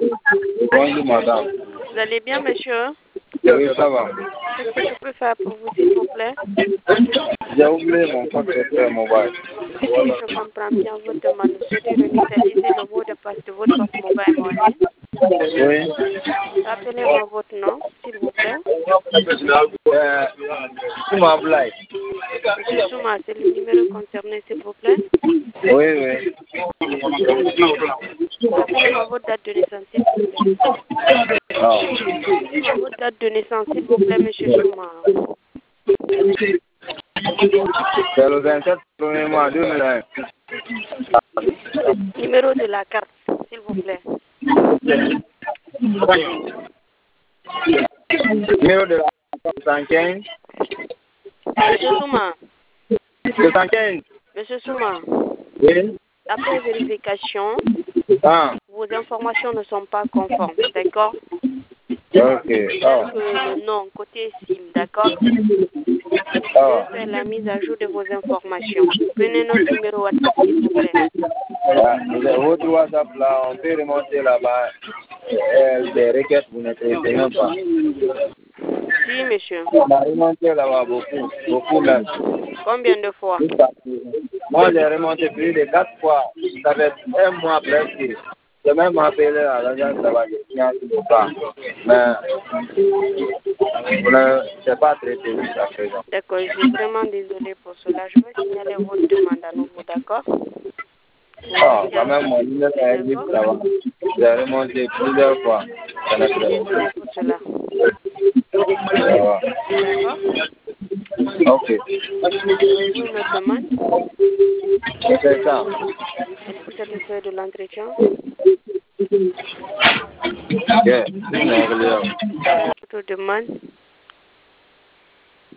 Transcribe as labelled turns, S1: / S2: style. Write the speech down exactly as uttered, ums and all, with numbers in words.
S1: Bonjour, madame.
S2: Vous allez bien, monsieur?
S1: Oui, ça va.
S2: Qu'est-ce que je peux faire pour vous, s'il vous plaît?
S1: J'ai oublié mon compte de mobile.
S2: Si je comprends bien votre demande, vous souhaitez réinitialiser le mot de passe de votre poste mobile money.
S1: Oui.
S2: Rappelez-moi votre nom, s'il vous plaît.
S1: Euh, Souma Blay.
S2: Monsieur Souma, c'est le numéro concerné, s'il vous plaît.
S1: Oui, oui.
S2: Rappelez-moi votre date de naissance, s'il vous plaît.
S1: Ah.
S2: Rappelez-moi votre date de naissance, s'il vous plaît, monsieur Souma.
S1: C'est le vingt-sept premier mois deux mille un.
S2: Numéro de la carte, s'il vous plaît.
S1: Numéro de la deux cent quinze.
S2: Monsieur Souma.
S1: deux cent quinze.
S2: Monsieur Souma.
S1: Oui.
S2: Après vérification,
S1: Ah.
S2: vos informations ne sont pas conformes, d'accord?
S1: Ok. Ah.
S2: Que le nom côté SIM, d'accord?
S1: Ah.
S2: Je vais faire la mise à jour de vos informations. Prenez notre numéro WhatsApp, s'il vous plaît.
S1: Ah, votre WhatsApp là, on peut remonter là-bas euh, des requêtes, vous ne traitez même pas.
S2: Si, monsieur.
S1: On a remonté là-bas beaucoup, beaucoup même.
S2: Combien de fois?
S1: Moi, j'ai remonté plus de quatre fois. Ça fait un mois presque. J'ai même appelé à l'agence là-bas, j'ai signé sur pas. Mais on ne pas traité jusqu'à présent.
S2: D'accord, je suis vraiment désolée pour cela. Je vais signaler votre demande à nouveau, d'accord?
S1: Ah, quand même, mon numéro est libre là-bas. J'ai remonté plusieurs fois.
S2: Je suis désolée pour cela.
S1: D'accord. Ok.
S2: Avez-vous une autre demande?
S1: C'est ça.
S2: Est-ce que c'est le fait de l'entretien?
S1: Yeah.
S2: Autre demande?